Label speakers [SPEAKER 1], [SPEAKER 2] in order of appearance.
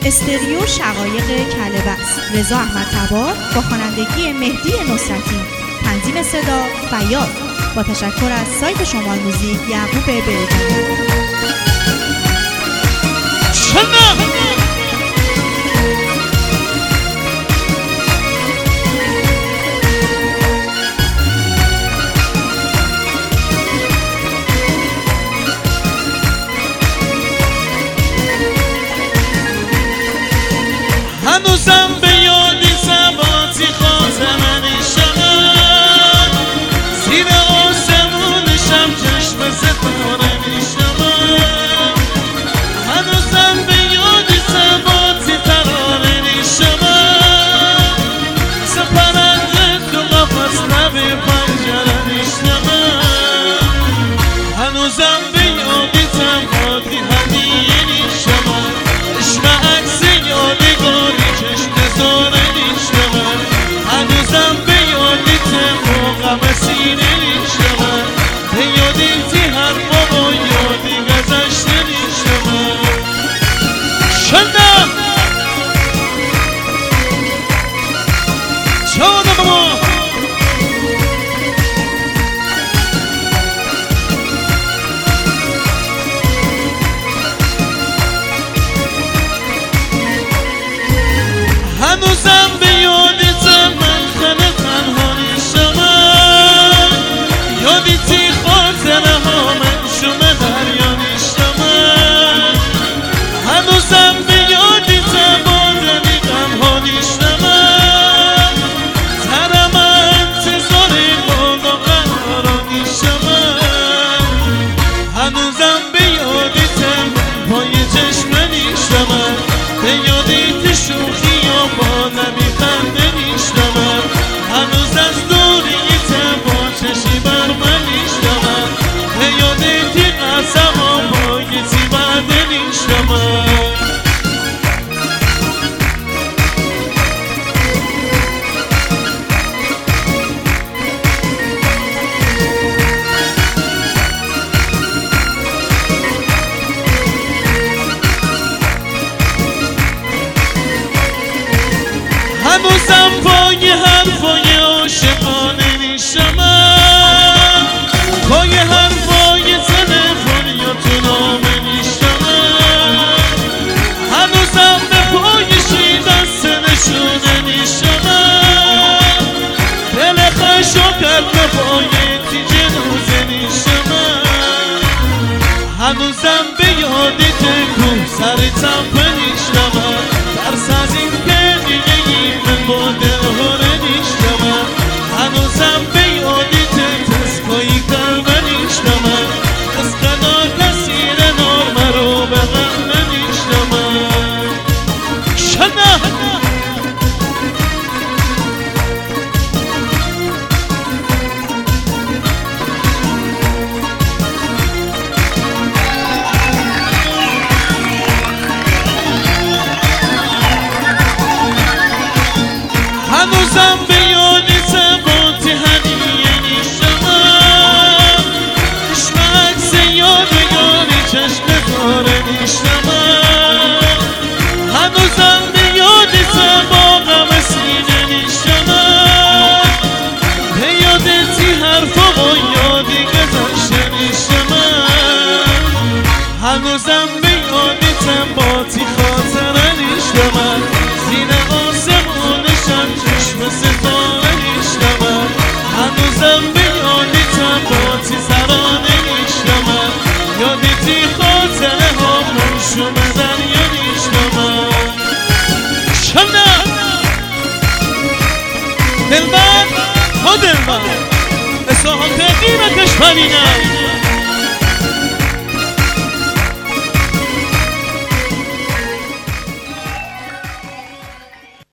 [SPEAKER 1] استریو شقایق کله‌بست، رضا احمد تبار با خوانندگی مهدی نصرتی، تنظیم صدا فیاض، با تشکر از سایت شمال موزیک یعقوب بریجانی.
[SPEAKER 2] هنوزم به یادی زباتی خاطرنی شود، زیر آسمونشم چشم ستارنی شود. هنوزم به یادی زباتی تراننی شود، سپرنده تو قفص نبی پنجرنی شود. هنوزم به یادی زباتی هدیه‌نی شود، عشق عکس یادگاری چشم زارنی شود. هنوزم به یادیتم و غم سینه‌نی شود، به یادیتی حرفا و یادی گذشتنی شود. شنده چاوده بابا هنوزم به یادیتم من خانه تنهانی شود، یادیتی خاطره ها من شما دریانی شود. هنوزم به یادیتم آدمی غمهانی شود، ترم انتظاری بالا قرارانی شود. هنوزم به یادیتم پای چشمنی شود، به یادیت شوخی با نمی خنده نیشتمم. هنوز از دوریتم با چشی بر من نیشتمم، به یادیتی قسم ها بایتی برده نیشتمم. هنوزم پای حرفای عاشقانه نیشتمم، پای حرفای تلفن یا تو نامه نیشتمم. هنوزم به پای دست نشونه نیشتمم، دل خش و قلب پای تیجه روزه نیشتمم. هنوزم به یادیت کوه سر تنبه نیشتمم، ترس از این با دلهاره نیشتمم. هنوزم به یادیت تسکایی کرمه نیشتمم، از قدا کسیر نار مرو به غم نیشتمم. شنه هنوزم به یادیتم باتی هدیه نیشتمم، عشق عکس یادگاری چشم داره نیشتمم. هنوزم به یادیتم با غم سینه نیشتمم، به یادیتی حرفا و یادی گذشته نیشتمم. هنوزم به یادیتم باتی خاطره نیشتمم، زیر آسمونشم چشم ستاره نیشتمم. هنوزم به یادیتم باتی سرانه نیشتمم، یادیتی خاطره ها من شما دریا نیشتمم. شنه دلبر ها دلبر اساحات قیمتش پرینم